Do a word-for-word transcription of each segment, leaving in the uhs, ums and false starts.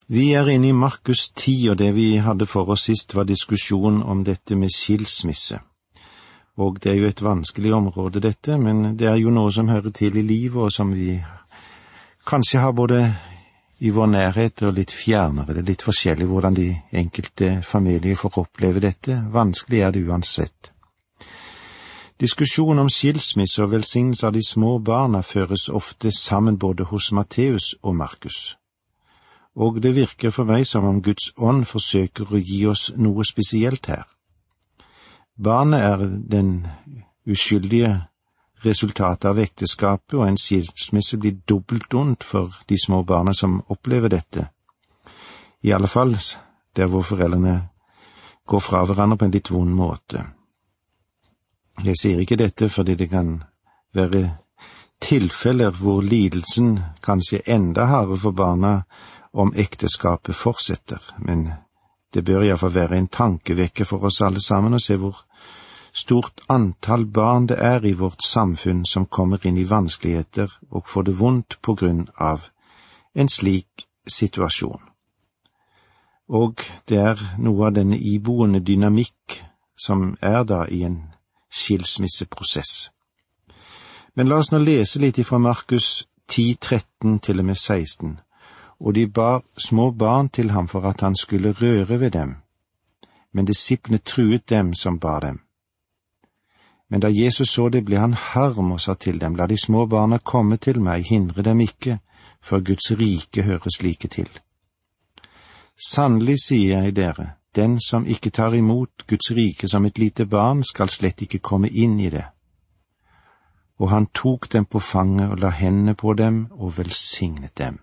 Vi er inne i Markus ti, og det vi hadde for oss sist var diskusjon om dette med skilsmisse. Og det er jo et vanskelig område dette, men det er jo noe som hører til i livet, og som vi kanskje har både i vår nærhet og litt fjernere. Det er litt forskjellig hvordan de enkelte familier får oppleve dette. Vanskelig er det uansett. Diskusjon om skilsmisse og velsignelse av de små barna føres ofte sammen både hos Matteus og Markus. Og det virker for meg som om Guds ånd forsøker å gi oss noe spesielt her. Barnet er den uskyldige resultatet av ekteskapet, og en skilsmisse blir dobbelt ondt for de små barna som opplever dette. I alle fall der hvor foreldrene går fra hverandre på en litt vond måte. Jeg sier ikke dette fordi det kan være tilfeller hvor lidelsen kanskje er enda hardere for barna om ekteskapet fortsetter, men det bør i hvert fall være en tankevekker for oss alle sammen å se hvor stort antall barn det er i vårt samfunn som kommer inn i vanskeligheter og får det vondt på grunn av en slik situasjon. Og det er noe av denne iboende dynamikk som er da i en skilsmisseprosess. Men la oss nå lese litt fra Markus ti tretten til og med seksten. Og de bar små barn til ham for at han skulle røre ved dem, men disiplene truet dem som bar dem. Men da Jesus så det, ble han harm og sa til dem, la de små barna komme til meg, hindre dem ikke, for Guds rike hører slike til. Sannelig sier jeg dere, den som ikke tar imot Guds rike som et lite barn, skal slett ikke komme inn i det. Og han tok dem på fanget og la hendene på dem og velsignet dem.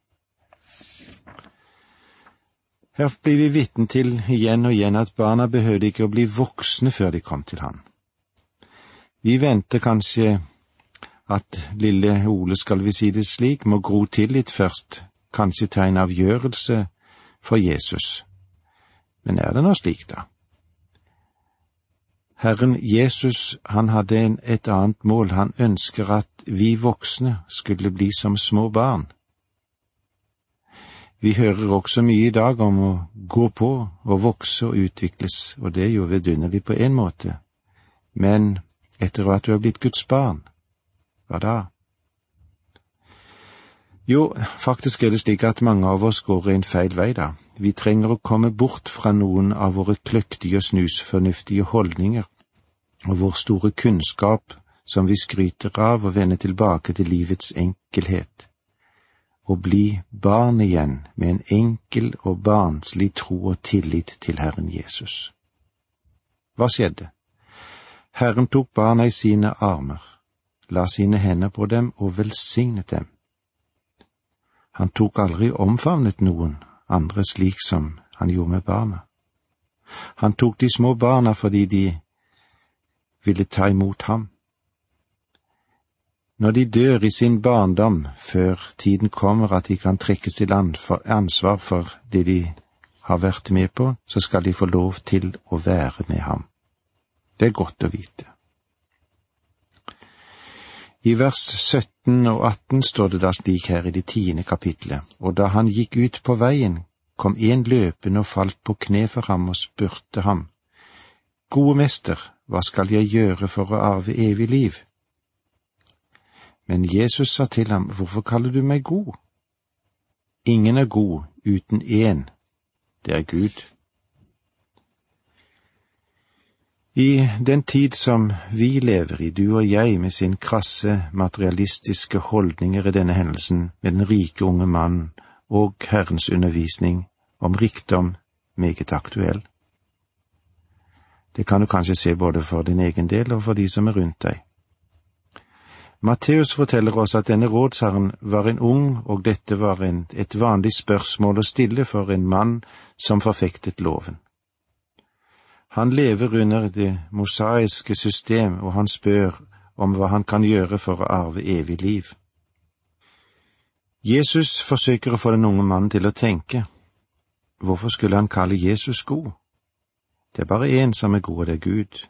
Her blir vi vitne til igjen og igjen at barna behøvde ikke å bli voksne før de kom til han. Vi venter kanskje at lille Ole, skal vi si det slik, må gro til litt først, kanskje ta en avgjørelse for Jesus. Men er det nå slik da? Herren Jesus, han hadde en, et annet mål. Han ønsker at vi voksne skulle bli som små barn. Vi hører også mye i dag om å gå på og vokse og utvikles, og det er jo vidunderlig på en måte. Men etter at du har blitt Guds barn, hva da? Jo, faktisk er det slik at mange av oss går en feil vei da. Vi trenger å komme bort fra noen av våre kløktige og snusfornuftige holdninger, og vår store kunnskap som vi skryter av, og vende tilbake til livets enkelhet. Og bli barn igjen med en enkel og barnslig tro og tillit til Herren Jesus. Hva skjedde? Herren tok barna i sine armer, la sine hender på dem og velsignet dem. Han tok aldri omfavnet noen andre slik som han gjorde med barna. Han tok de små barna fordi de ville ta imot ham. Når de dør i sin barndom, før tiden kommer at de kan trekkes til ansvar for det de har vært med på, så skal de få lov til å være med ham. Det er godt å vite. I vers sytten og atten står det da slik her i det tiende kapitlet, og da han gikk ut på veien, kom en løpende og falt på kne for ham og spurte ham, «Gode mester, hva skal jeg gjøre for å arve evig liv?» Men Jesus sa til ham, «Hvorfor kaller du meg god? Ingen er god uten en, det er Gud.» I den tid som vi lever i, du og jeg, med sin krasse, materialistiske holdninger i denne hendelsen, med den rike unge mannen og Herrens undervisning om rikdom meget aktuell. Det kan du kanskje se både for din egen del og for de som er rundt deg. Matteus forteller oss at denne rådsherren var en ung, og dette var en, et vanlig spørsmål å stille for en mann som forfektet loven. Han lever under det mosaiske system, og han spør om hva han kan gjøre for å arve evig liv. Jesus forsøker å få den unge mannen til å tenke. Hvorfor skulle han kalle Jesus god? Det er bare en som er god, og det er Gud.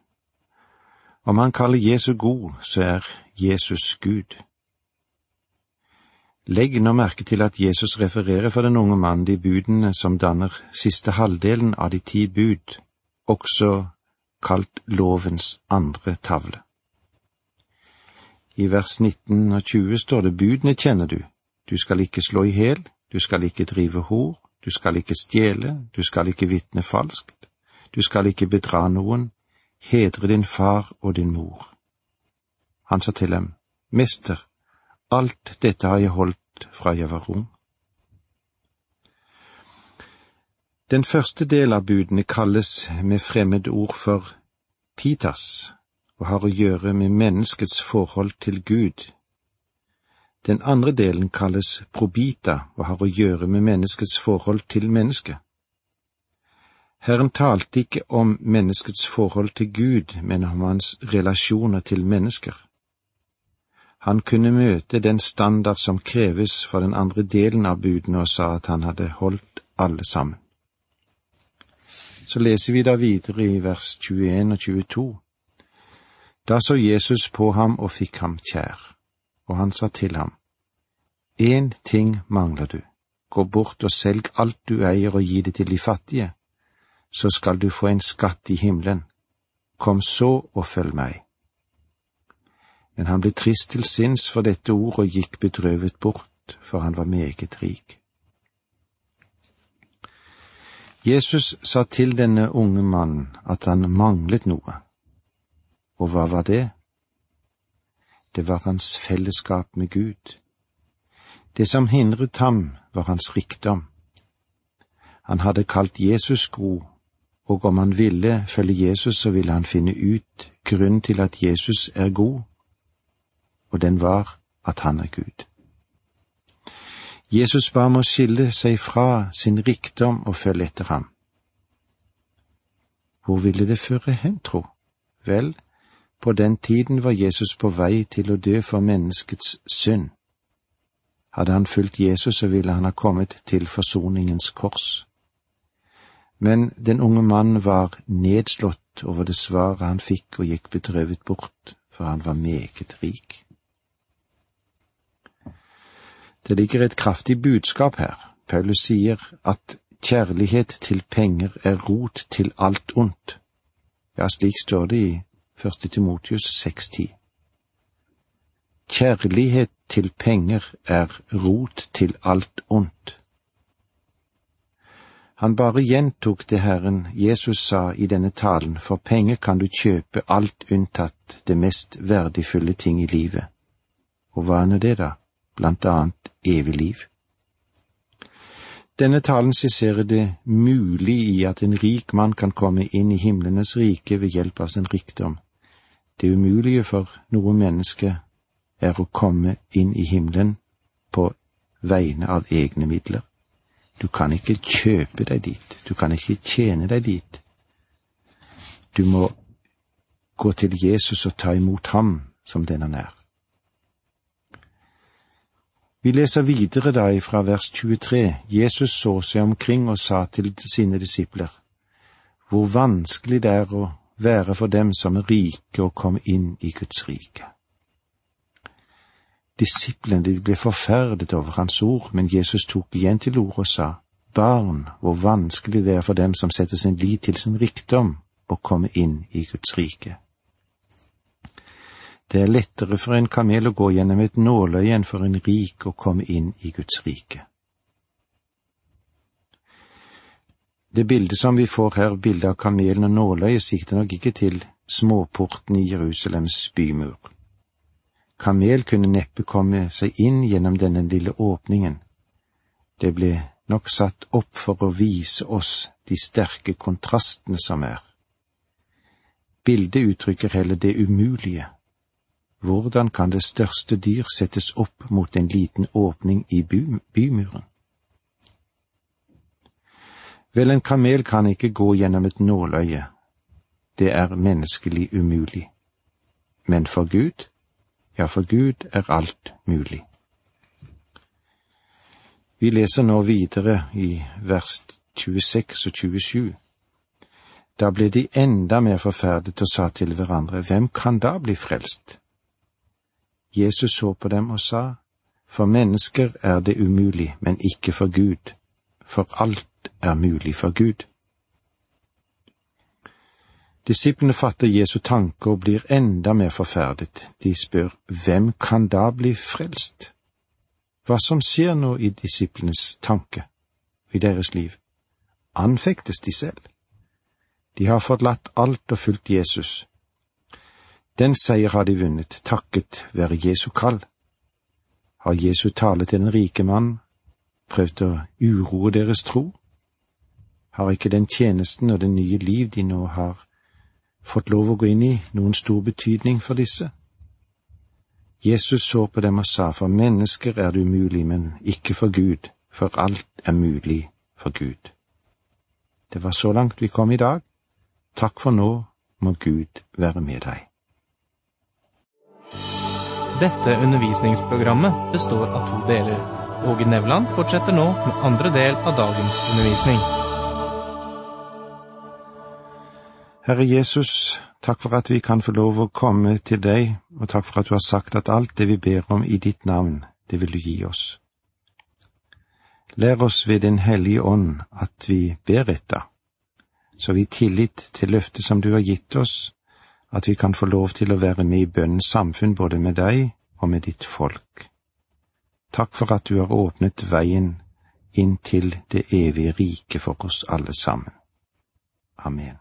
Om han kaller Jesus god, så er Jesus Gud. Legg nå merke til at Jesus refererer for den unge mannen de budene som danner siste halvdelen av de ti bud, også kalt lovens andre tavle. I vers nitten og tjue står det: budene kjenner du. Du skal ikke slå i hjel, du skal ikke drive hor, du skal ikke stjele, du skal ikke vitne falskt, du skal ikke bedra noen, hedre din far og din mor. Han sa til dem: Mester, alt dette har jeg holdt fra jeg var ung. Den første del av budene kalles med fremmede ord for pitas, og har å gjøre med menneskets forhold til Gud. Den andre delen kalles probita, og har å gjøre med menneskets forhold til mennesket. Herren talte ikke om menneskets forhold til Gud, men om hans relasjoner til mennesker. Han kunne møte den standard som kreves for den andre delen av budene, og sa at han hadde holdt alle sammen. Så leser vi da videre i vers tjueen og tjueto. Da så Jesus på ham og fikk ham kjær, og han sa til ham: En ting mangler du, gå bort og selg alt du eier og gi det til de fattige, så skal du få en skatt i himmelen. Kom så og følg meg. Men han ble trist til sinns for dette ord og gikk bedrøvet bort, for han var meget rik. Jesus sa til denne unge mannen at han manglet noe. Og hva var det? Det var hans fellesskap med Gud. Det som hindret ham, var hans rikdom. Han hadde kalt Jesus god, og om han ville følge Jesus, så ville han finne ut grunnen til at Jesus er god, og den var at han er Gud. Jesus ba om å skille seg fra sin rikdom og følge etter ham. Hvor ville det føre hen, tro? Vel, på den tiden var Jesus på vei til å dø for menneskets synd. Hadde han fulgt Jesus, så ville han ha kommet til forsoningens kors. Men den unge mannen var nedslått over det svaret han fikk og gikk bedrøvet bort, for han var meget rik. Det ligger et kraftig budskap her. Paulus sier at kjærlighet til penger er rot til alt ondt. Ja, slik står det i første Timotheus seks ti. Kjærlighet til penger er rot til alt ondt. Han bare gjentok det Herren Jesus sa i denne talen: for penger kan du kjøpe alt unntatt det mest verdifulle ting i livet. Og hva er det da? Blant annet evig liv. Denne talen skisserer det mulig i at en rik mann kan komme inn i himlenes rike ved hjelp av sin rikdom. Det umulige for noe menneske er å komme inn i himmelen på vegne av egne midler. Du kan ikke kjøpe deg dit, du kan ikke tjene deg dit. Du må gå til Jesus og ta imot ham som den han er. Vi leser videre da fra vers tjuetre. Jesus så seg omkring og sa til sine disipler: hvor vanskelig det er å være for dem som er rike å komme inn i Guds rike. Disiplene de ble forferdet over hans ord, men Jesus tok igjen til ord og sa: barn, hvor vanskelig det er for dem som setter sin lit til sin rikdom å komme inn i Guds rike. Det er lettere for en kamel å gå gjennom et nåløye enn for en rik å komme inn i Guds rike. Det bildet som vi får her, bildet av kamelen og nåløyet, sikter nok ikke til småporten i Jerusalems bymur. Kamel kunne neppe komme seg inn gjennom denne lille åpningen. Det ble nok satt opp for å vise oss de sterke kontrastene som er. Bildet uttrykker heller det umulige. Hvordan kan det største dyr settes opp mot en liten åpning i by- bymuren? Vel, en kamel kan ikke gå gjennom et nåløye. Det er menneskelig umulig. Men for Gud, ja, for Gud er alt mulig. Vi leser nå videre i vers tjueseks og tjuesju. Da ble de enda mer forferdet og sa til hverandre: hvem kan da bli frelst? Jesus så på dem og sa: For mennesker er det umulig, men ikke for Gud, for alt er mulig for Gud. Disiplene fatter Jesu tanke og blir enda mer forferdet. De spør, hvem kan da bli frelst? Hva som skjer nå i disiplenes tanke, i deres liv? Anfektes de selv? De har forlatt alt og fulgt Jesus. Den seier har de vunnet, takket være Jesu kall. Har Jesu tale til den rike mann prøvd å uroe deres tro? Har ikke den tjenesten og det nye liv de nå har fått lov å gå inn i, noen stor betydning for disse? Jesus så på dem og sa, for mennesker er det umulig, men ikke for Gud, for alt er mulig for Gud. Det var så langt vi kom i dag. Takk for nå, må Gud være med deg. Dette undervisningsprogrammet består av to deler. Åge Nevland fortsetter nå med andre del av dagens undervisning. Herre Jesus, takk for at vi kan få lov å komme til deg, og takk for at du har sagt at alt det vi ber om i ditt navn, det vil du gi oss. Lær oss ved din hellige ånd at vi ber etter, så vi tillit til løftet som du har gitt oss, at vi kan få lov til å være med i bønnens samfunn både med deg og med ditt folk. Takk for at du har åpnet veien inn til det evige rike for oss alle sammen. Amen.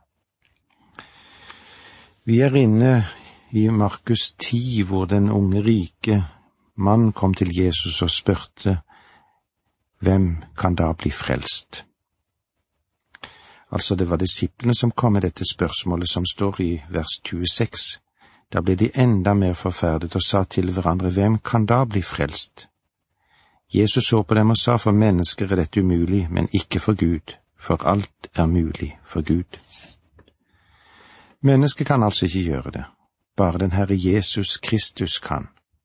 Vi er inne i Markus ti, hvor den unge rike mann kom til Jesus og spurte, hvem kan da bli frelst? Altså det var disiplene som kom med dette spørsmålet som står i vers tjueseks. Da ble de enda mer forferdet og sa til hverandre, hvem kan da bli frelst? Jesus så på dem og sa, for mennesker er dette umulig, men ikke for Gud, for alt er mulig for Gud. Mennesket kan altså ikke gjøre det, bare den Herre Jesus Kristus kan.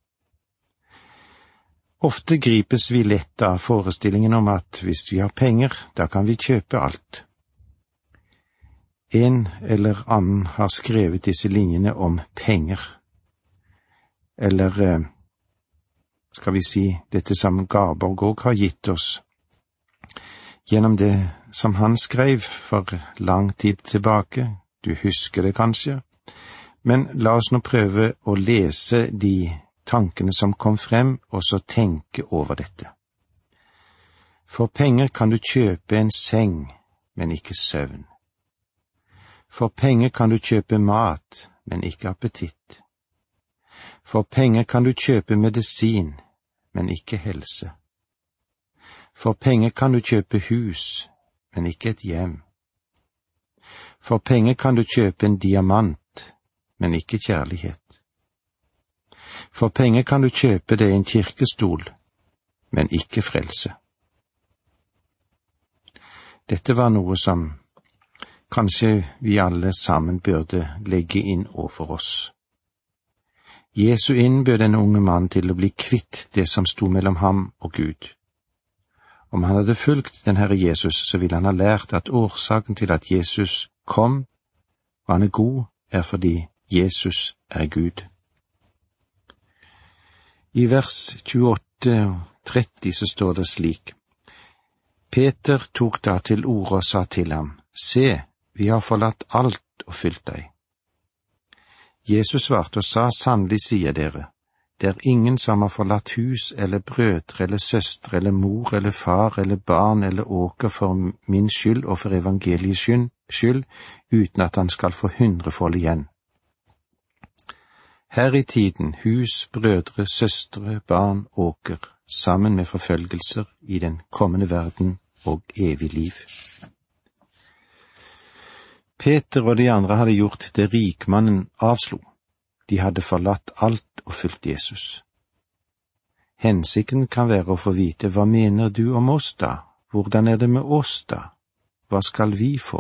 Ofte gripes vi lett av forestillingen om at hvis vi har penger, da kan vi kjøpe alt. En eller annen har skrevet disse linjene om penger, eller skal vi si dette som Garborg også har gitt oss, gjennom det som han skrev for lang tid tilbake. Du husker det kanskje, men la oss nå prøve å lese de tankene som kom frem, og så tenke over dette. For penger kan du kjøpe en seng, men ikke søvn. For penger kan du kjøpe mat, men ikke appetitt. For penger kan du kjøpe medisin, men ikke helse. For penger kan du kjøpe hus, men ikke et hjem. For penger kan du kjøpe en diamant, men ikke kjærlighet. For penger kan du kjøpe deg en kirkestol, men ikke frelse. Dette var noe som kanskje vi alle sammen burde legge inn over oss. Jesu innbød den unge mann til å bli kvitt det som sto mellom ham og Gud. Om han hadde fulgt den Herre Jesus, så ville han ha lært at årsaken til at Jesus kom, og han er god, er fordi Jesus er Gud. I vers tjueåtte og tretti så står det slik: Peter tok da til orde og sa til ham, se, vi har forlatt alt og fulgt deg. Jesus svarte og sa, sannelig sier dere, det er ingen som har forlatt hus eller brødre eller søstre eller mor eller far eller barn eller åker for min skyld og for evangeliets skyld, uten at han skal få hundrefold igjen. Her i tiden hus, brødre, søstre, barn, åker, sammen med forfølgelser i den kommende verden og evig liv. Peter og de andre hadde gjort det rikmannen avslo. De hadde forlatt alt og fulgt Jesus. Hensikten kan være å få vite, hva mener du om oss da? Hvordan er det med oss da? Hva skal vi få?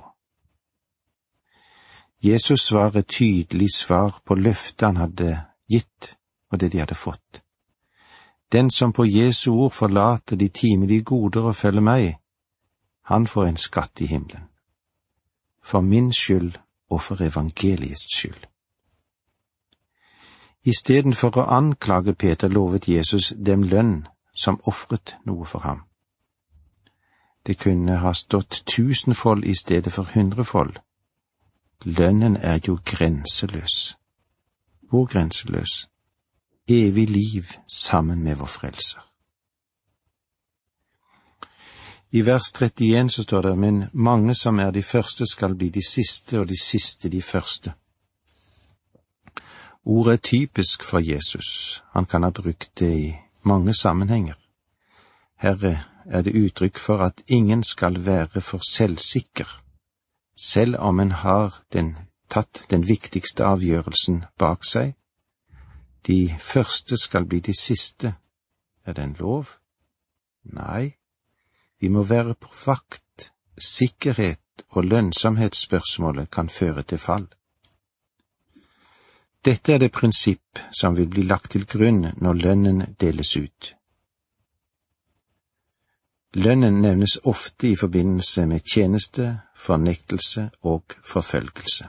Jesus svarer et tydelig svar på løftet han hadde gitt, og det de hadde fått. Den som på Jesu ord forlater de timelige goder og følger meg, han får en skatt i himmelen. For min skyld og for evangeliets skyld. I stedet for å anklage Peter lovet Jesus dem lønn som ofret noe for ham. Det kunne ha stått tusenfold i stedet for hundrefold. Lønnen er jo grenseløs. Hvor grenseløs? Evig liv sammen med vår frelser. I vers trettien så står det, men mange som er de første skal bli de siste, og de siste de første. Ordet er typisk for Jesus. Han kan ha brukt det i mange sammenhenger. Herre, er det uttrykk for at ingen skal være for selvsikker, selv om en har den, tatt den viktigste avgjørelsen bak seg. De første skal bli de siste. Er det en lov? Nei. Vi må være på vakt. Sikkerhet og lønnsomhetsspørsmålet kan føre til fall. Dette er det prinsipp som vil bli lagt til grunn når lønnen deles ut. Lønnen nevnes ofte i forbindelse med tjeneste, fornektelse og forfølgelse.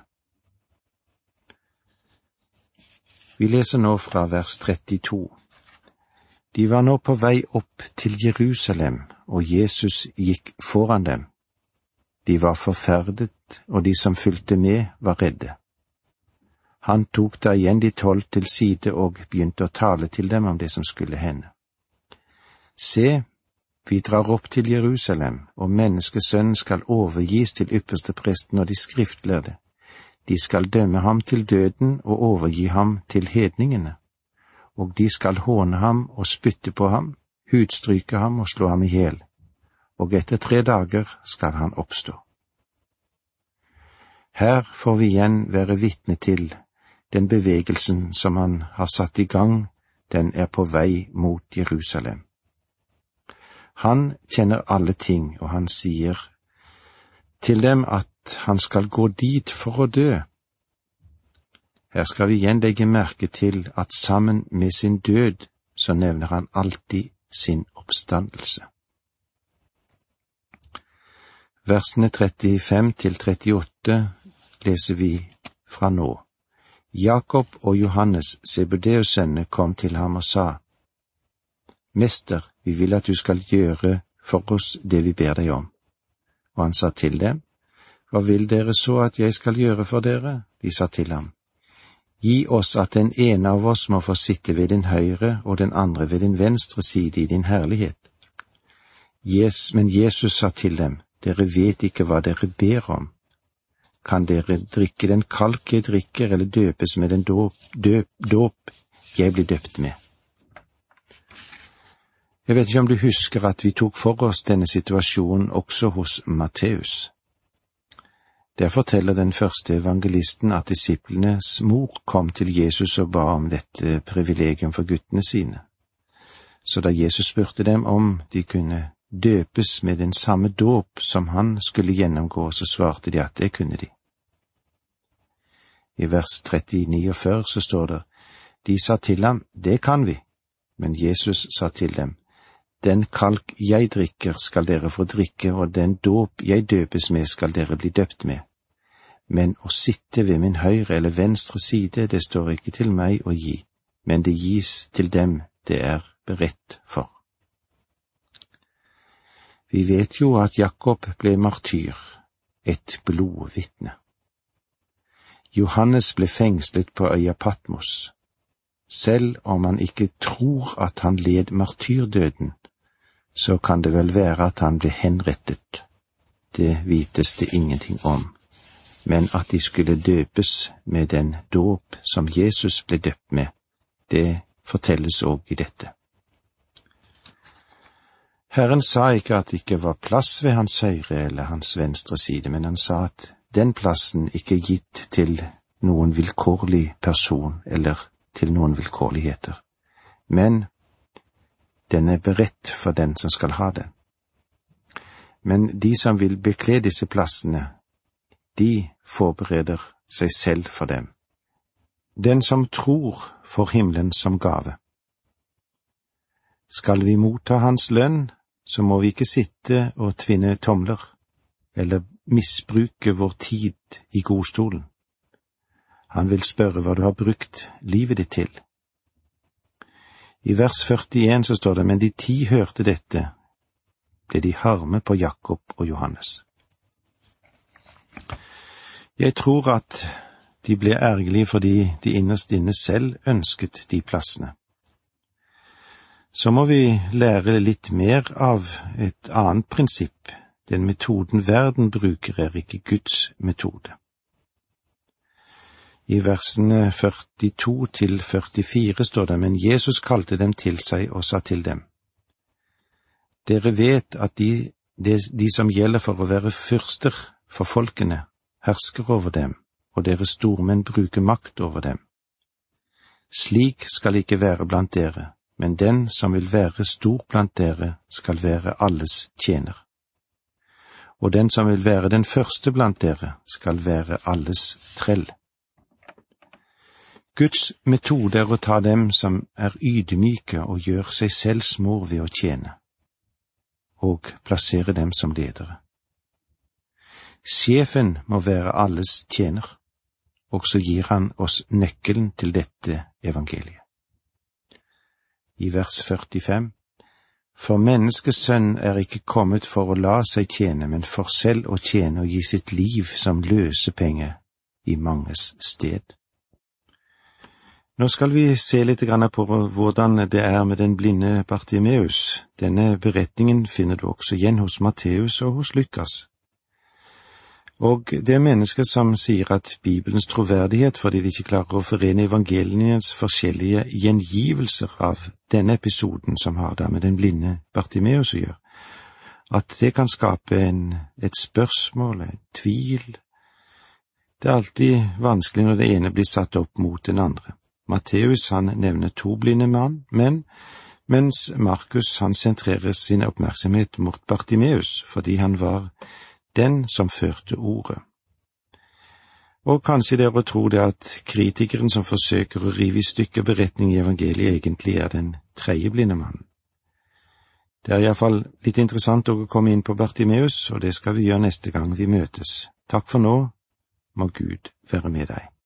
Vi leser nå fra vers trettito. De var nå på vei opp til Jerusalem, og Jesus gikk foran dem. De var forferdet, og de som fulgte med var redde. Han tok da igjen de tolv til side og begynte å tale til dem om det som skulle hende. Se, vi drar opp til Jerusalem, og menneskesønnen skal overgis til ypperste presten og de skriftlærde. De skal dømme ham til døden og overgi ham til hedningene, og de skal håne ham og spytte på ham, hudstryke ham og slå ham i hjel, og etter tre dager skal han oppstå. Her får vi igjen være vitne til den bevegelsen som han har satt i gang, den er på vei mot Jerusalem. Han kjenner alle ting, og han sier til dem at han skal gå dit for å dø. Her skal vi igjen legge merke til at sammen med sin død så nevner han alltid sin oppstandelse. Versene trettifem til trettiåtte leser vi fra nå. Jakob og Johannes, Zebedeus' sønner, kom til ham og sa, Mester, vi vil at du skal gjøre for oss det vi ber deg om. Og han sa til dem, Hva vil dere så at jeg skal gjøre for dere? De sa til ham, Gi oss at den ene av oss må få sitte ved din høyre og den andre ved din venstre side i din herlighet. Yes, men Jesus sa til dem, Dere vet ikke hva dere ber om. Kan dere drikke den kalk jeg drikker, eller døpes med den dåp, døp, dåp jeg blir døpt med? Jeg vet ikke om du husker at vi tok for oss denne situasjonen også hos Matteus. Der forteller den første evangelisten at disiplenes mor kom til Jesus og ba om dette privilegium for guttene sine. Så da Jesus spurte dem om de kunne døpes med den samme dåp som han skulle gjennomgå, så svarte de at det kunne de. I vers trettini og fyrre så står det, De sa til ham, det kan vi, men Jesus sa til dem, Den kalk jeg drikker skal dere få drikke, og den dåp jeg døpes med skal dere bli døpt med. Men å sitte ved min høyre eller venstre side, det står ikke til meg å gi, men det gis til dem det er beredt for. Vi vet jo at Jakob ble martyr, et blodvitne. Johannes ble fengslet på øya Patmos. Selv om han ikke tror at han led martyrdøden, så kan det vel være at han ble henrettet. Det vites det ingenting om. Men at de skulle døpes med den dåp som Jesus ble døpt med, det fortelles også i dette. Herren sa ikke at det ikke var plass ved hans høyre eller hans venstre side, men han sa at den plassen ikke er gitt til noen vilkårlig person eller til noen vilkårligheter, men den er beredt for den som skal ha den. Men de som vil bekle disse plassene, de forbereder seg selv for dem. Den som tror får himmelen som gave. Skal vi motta hans lønn, så må vi ikke sitte og tvinne tomler, eller misbruke vår tid i godstolen. Han vil spørre hva du har brukt livet ditt til. I vers førtien så står det, men de ti hørte dette, ble de harme på Jakob og Johannes. Jeg tror at de ble ærgerlige fordi de innerst inne selv ønsket de plassene. Så må vi lære litt mer av et annet prinsipp. Den metoden verden bruker er ikke Guds metode. I versene førtito til førtifire står det, men Jesus kalte dem til seg og sa til dem, dere vet at de, de, de som gjelder for å være fyrster for folkene, hersker over dem, og deres stormenn bruker makt over dem. Slik skal ikke være blant dere, men den som vil være stor blant dere skal være alles tjener. Og den som vil være den første blant dere skal være alles trell. Guds metode er å ta dem som er ydmyke og gjør seg selv små ved å tjene, og plassere dem som ledere. Sjefen må være alles tjener, og så gir han oss nøkkelen til dette evangeliet. I vers førtifem, for menneskesønn er ikke kommet for å la seg tjene, men for selv å tjene og gi sitt liv som løsepenge i manges sted. Nå skal vi se litt på hvordan det er med den blinde Bartimeus. Denne beretningen finner du også igjen hos Matteus og hos Lukas. Og det er mennesker som sier at Bibelens troverdighet, fordi de ikke klarer å forene evangeliens forskjellige gjengivelser av denne episoden som har det med den blinde Bartimeus å gjøre, at det kan skape en, et spørsmål, en tvil. Det er alltid vanskelig når det ene blir satt opp mot den andre. Matteus han nevner to blinde mann, men mens Markus han sentrerer sin oppmerksomhet mot Bartimeus, fordi han var den som førte ordet. Og kanskje dere tror det at kritikeren som forsøker å rive i stykker beretning i evangeliet egentlig er den tredje blinde mannen. Det er i hvert fall litt interessant å komme inn på Bartimeus, og det skal vi gjøre neste gang vi møtes. Takk for nå, må Gud være med deg.